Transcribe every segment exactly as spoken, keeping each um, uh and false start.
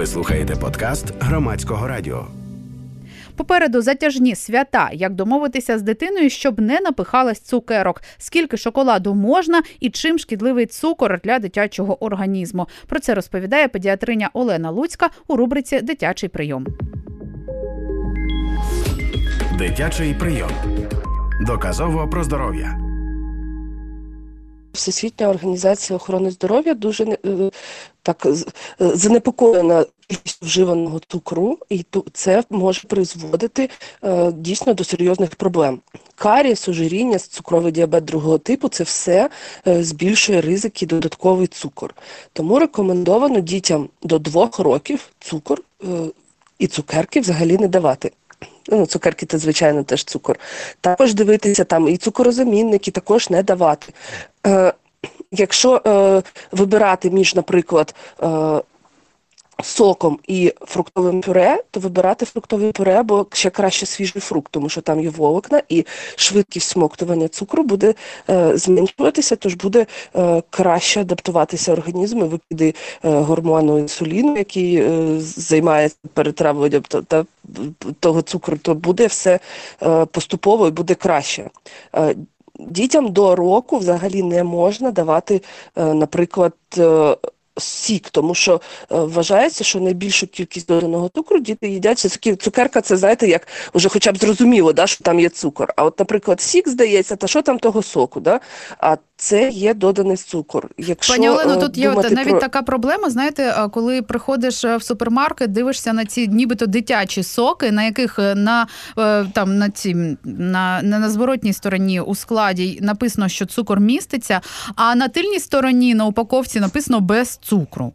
Ви слухаєте подкаст Громадського радіо. Попереду затяжні свята. Як домовитися з дитиною, щоб не напихалась цукерок? Скільки шоколаду можна і чим шкідливий цукор для дитячого організму? Про це розповідає педіатриня Олена Луцька у рубриці «Дитячий прийом». Дитячий прийом. Доказово про здоров'я. Всесвітня організація охорони здоров'я дуже так занепокоєна кількістю вживаного цукру, і це може призводити дійсно до серйозних проблем. Карієс, ожиріння, цукровий діабет другого типу – це все збільшує ризики додатковий цукор. Тому рекомендовано дітям до двох років цукор і цукерки взагалі не давати. Ну, цукерки – це, звичайно, теж цукор. Також дивитися там і цукорозамінники також не давати. Е, якщо е, вибирати між, наприклад, е, соком і фруктовим пюре, то вибирати фруктове пюре, бо ще краще свіжий фрукт, тому що там є волокна, і швидкість всмоктування цукру буде е, зменшуватися, тож буде е, краще адаптуватися організм і викиди е, гормону інсуліну, який е, займається перетравленням та, та, того цукру, то буде все е, поступово і буде краще. Е, дітям до року взагалі не можна давати, е, наприклад, е, сік, тому що е, вважається, що найбільшу кількість доданого цукру діти їдять. Це цукерка, це, знаєте, як вже хоча б зрозуміло, да, що там є цукор. А от, наприклад, сік, здається, та що там того соку, да? А це є доданий цукор. Якщо, Пані Олено, тут є думати навіть про... така проблема, знаєте, коли приходиш в супермаркет, дивишся на ці нібито дитячі соки, на яких на, там, на, ці, на, на зворотній стороні у складі написано, що цукор міститься, а на тильній стороні на упаковці написано без цукру.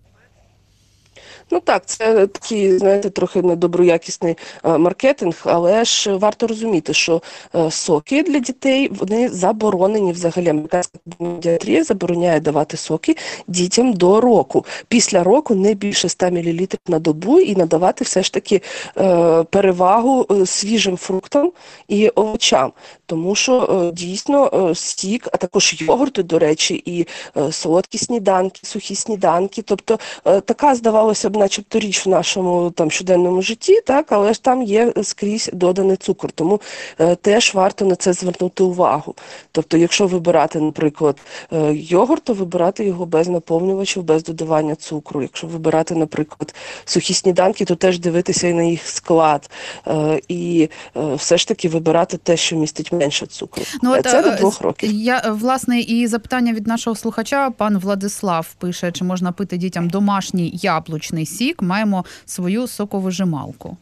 Ну так, це такий, знаєте, трохи недоброякісний е, маркетинг, але ж варто розуміти, що е, соки для дітей, вони заборонені взагалі. Американська педіатрія забороняє давати соки дітям до року. Після року не більше ста мілілітрів на добу і надавати все ж таки е, перевагу е, свіжим фруктам і овочам. Тому що е, дійсно е, сік, а також йогурти, до речі, і е, солодкі сніданки, сухі сніданки, тобто е, така, здавалося б, начебто річ в нашому там щоденному житті, так, але ж там є скрізь доданий цукор, тому е, теж варто на це звернути увагу. Тобто, якщо вибирати, наприклад, е, йогурт, то вибирати його без наповнювачів, без додавання цукру. Якщо вибирати, наприклад, сухі сніданки, то теж дивитися і на їх склад. Е, і е, все ж таки вибирати те, що містить менше цукру. Ну, от, це до двох років. Я, власне, і запитання від нашого слухача, пан Владислав пише, чи можна пити дітям домашній яблучний сік, маємо свою соковижималку.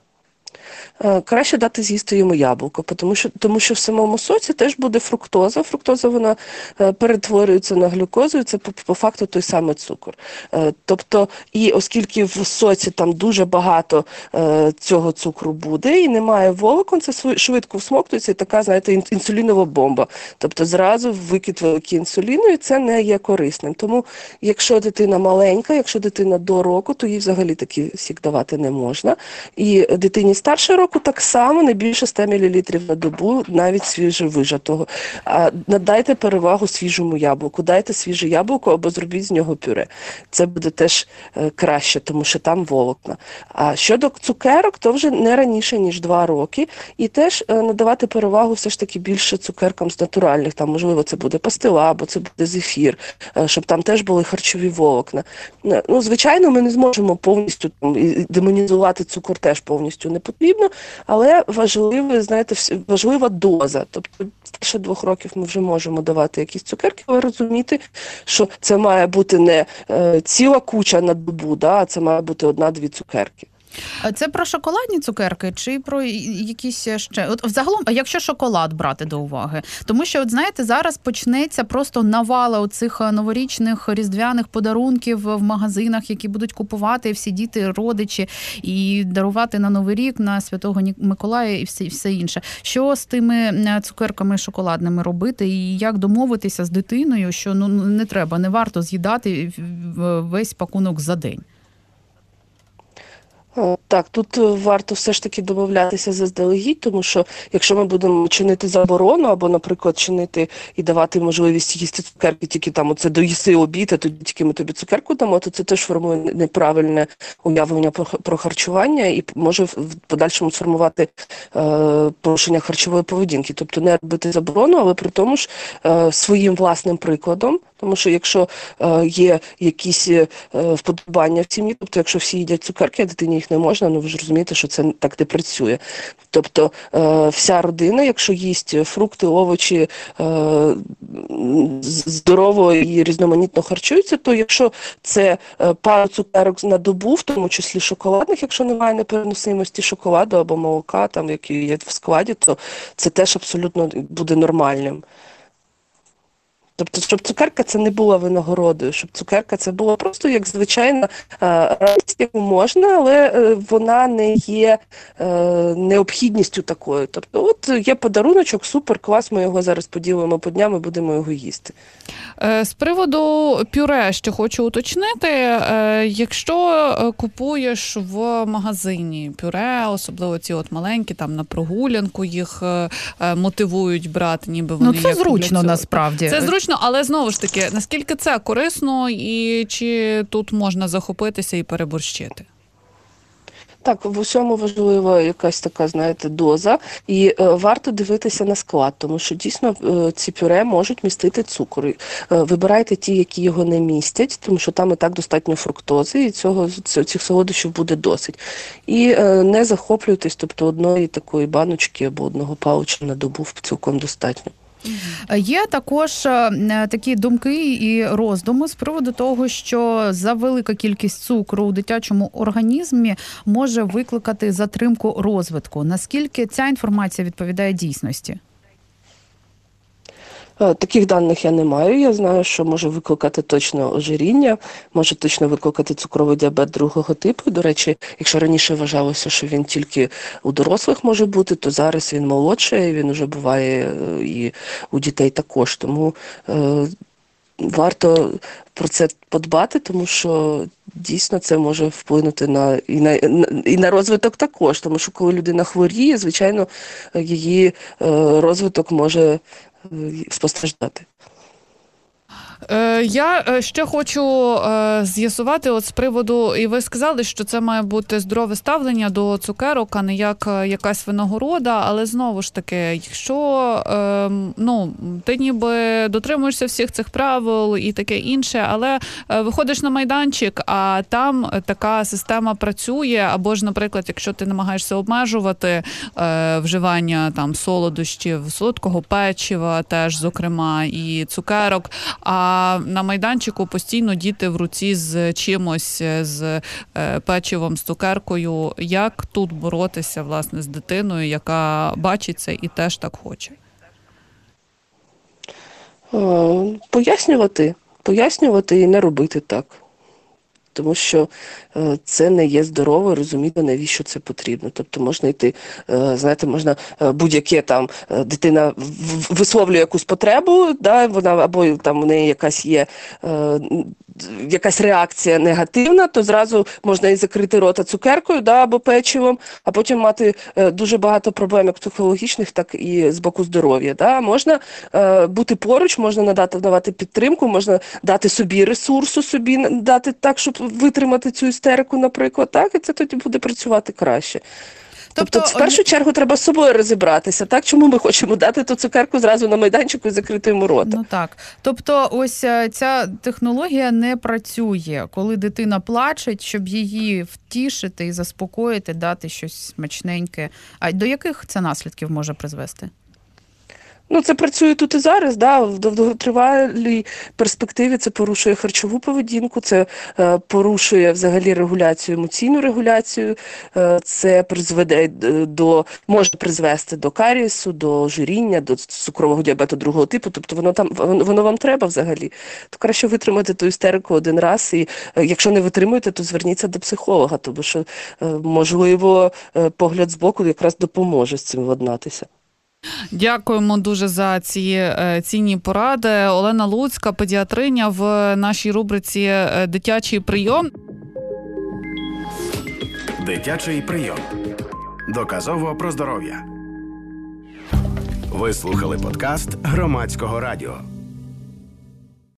Краще дати з'їсти йому яблуко, тому що, тому що в самому соці теж буде фруктоза. Фруктоза, вона перетворюється на глюкозу, і це по, по факту той самий цукор. Тобто, і оскільки в соці там дуже багато цього цукру буде і немає волокон, це швидко всмоктується і така, знаєте, інсулінова бомба. Тобто зразу викид великий інсуліну, і це не є корисним. Тому, якщо дитина маленька, якщо дитина до року, то їй взагалі такий сік давати не можна. І дитині старше року так само не більше ста мілілітрів на добу, навіть свіжовижатого. А надайте перевагу свіжому яблуку, дайте свіже яблуко або зробіть з нього пюре. Це буде теж е, краще, тому що там волокна. А щодо цукерок, то вже не раніше, ніж два роки. І теж е, надавати перевагу все ж таки більше цукеркам з натуральних. Там, можливо, це буде пастила, або це буде зефір, е, щоб там теж були харчові волокна. Е, ну, звичайно, ми не зможемо повністю там, демонізувати цукор, теж повністю не потрібно, але важливо, знаєте, важлива доза. Тобто, старше двох років ми вже можемо давати якісь цукерки, але розуміти, що це має бути не е, ціла куча на добу, да, а це має бути одна-дві цукерки. Це про шоколадні цукерки чи про якісь ще? От взагалом, якщо шоколад брати до уваги, тому що, от знаєте, зараз почнеться просто навала оцих новорічних різдвяних подарунків в магазинах, які будуть купувати всі діти, родичі і дарувати на Новий рік, на Святого Миколая і все, все інше. Що з тими цукерками шоколадними робити і як домовитися з дитиною, що ну не треба, не варто з'їдати весь пакунок за день? Так, тут варто все ж таки домовлятися заздалегідь, тому що якщо ми будемо чинити заборону або, наприклад, чинити і давати можливість їсти цукерки, тільки там оце доїси обід, а тоді тільки ми тобі цукерку дамо, то це теж формує неправильне уявлення про, про харчування і може в подальшому сформувати е, порушення харчової поведінки. Тобто не робити заборону, але при тому ж е, своїм власним прикладом. Тому що якщо е, є якісь е, вподобання в сім'ї, тобто якщо всі їдять цукерки, а дитині їх не можна, ну ви ж розумієте, що це так не працює. Тобто е, вся родина, якщо їсть фрукти, овочі, е, здорово і різноманітно харчується, то якщо це е, пару цукерок на добу, в тому числі шоколадних, якщо немає непереносимості шоколаду або молока, там, які є в складі, то це теж абсолютно буде нормальним. Тобто, щоб цукерка це не була винагородою, щоб цукерка це була просто як звичайна радість, яку можна, але е, вона не є е, необхідністю такою. Тобто, от є подаруночок, супер, клас, ми його зараз поділимо по дням і будемо його їсти. З приводу пюре, що хочу уточнити, якщо купуєш в магазині пюре, особливо ці от маленькі, там на прогулянку їх мотивують брати, ніби вони... Ну це зручно насправді. Це зручно, але знову ж таки, наскільки це корисно і чи тут можна захопитися і переборщити? Так, в усьому важлива якась така, знаєте, доза, і е, варто дивитися на склад, тому що дійсно е, ці пюре можуть містити цукор. Е, вибирайте ті, які його не містять, тому що там і так достатньо фруктози, і цього, цих солодощів буде досить. І е, не захоплюйтесь, тобто одної такої баночки або одного пауча на добу цілком достатньо. Є також такі думки і роздуми з приводу того, що завелика кількість цукру у дитячому організмі може викликати затримку розвитку. Наскільки ця інформація відповідає дійсності? Таких даних я не маю. Я знаю, що може викликати точно ожиріння, може точно викликати цукровий діабет другого типу. До речі, якщо раніше вважалося, що він тільки у дорослих може бути, то зараз він молодший, він вже буває і у дітей також. Тому е, варто про це подбати, тому що дійсно це може вплинути на і на і на розвиток також. Тому що коли людина хворіє, звичайно, її е, розвиток може спостраждати. Я ще хочу з'ясувати от з приводу, і ви сказали, що це має бути здорове ставлення до цукерок, а не як якась винагорода, але знову ж таки, якщо ну, ти ніби дотримуєшся всіх цих правил і таке інше, але виходиш на майданчик, а там така система працює, або ж, наприклад, якщо ти намагаєшся обмежувати вживання там солодощів, солодкого печива теж, зокрема, і цукерок, а А на майданчику постійно діти в руці з чимось, з печивом, з цукеркою. Як тут боротися, власне, з дитиною, яка бачить це і теж так хоче? Пояснювати. Пояснювати і не робити так. Тому що е, це не є здорово, розуміти, навіщо це потрібно. Тобто можна йти, е, знаєте, можна е, будь-яке там, е, дитина в, висловлює якусь потребу, да, вона, або там у неї якась є е, якась реакція негативна, то зразу можна і закрити рота цукеркою, да, або печивом, а потім мати е, дуже багато проблем, як психологічних, так і з боку здоров'я. Да. Можна е, бути поруч, можна надати, давати підтримку, можна дати собі ресурсу, собі дати так, щоб витримати цю істерику, наприклад, так, і це тоді буде працювати краще. Тобто, тобто в першу чергу треба з собою розібратися, так? Чому ми хочемо дати ту цукерку зразу на майданчику і закрити йому рота? Ну так. Тобто ось ця технологія не працює, коли дитина плаче, щоб її втішити і заспокоїти, дати щось смачненьке. А до яких це наслідків може призвести? Ну, це працює тут і зараз, да, в довготривалій перспективі це порушує харчову поведінку, це е, порушує взагалі регуляцію, емоційну регуляцію, е, це призведе до, може призвести до карієсу, до ожиріння, до цукрового діабету другого типу, тобто воно там, воно, воно вам треба взагалі. То краще витримати ту істерику один раз, і е, якщо не витримуєте, то зверніться до психолога, тому що, е, можливо, е, погляд збоку якраз допоможе з цим владнатися. Дякуємо дуже за ці е, цінні поради. Олена Луцька, педіатриня, в нашій рубриці «Дитячий прийом». Дитячий прийом. Доказово про здоров'я. Ви слухали подкаст Громадського радіо.